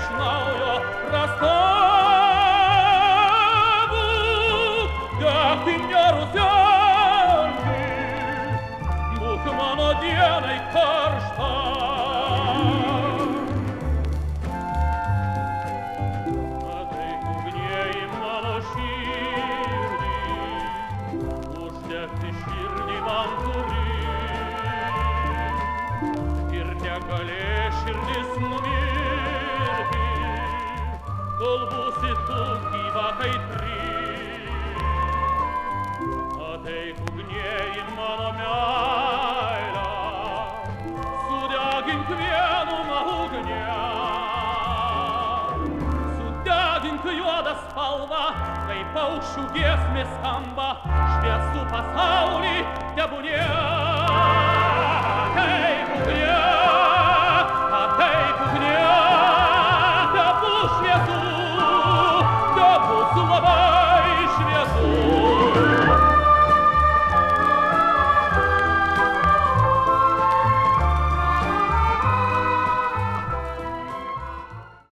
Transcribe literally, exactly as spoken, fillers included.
večnaujo prastavu, jak ty mě rozjárky, Bůh mano dienai karštą. Ateik ugnie į mano širdį, uždegti širdį man turi. Ir negalės širdis numirti, kol būsi tu gyva kaitri. Ateik ugnie į mano meilę, sudegink vienumą ugnie. Sudegink juodą spalvą, kai paukščių giesmės skamba, šviesų pasaulį tebūnie.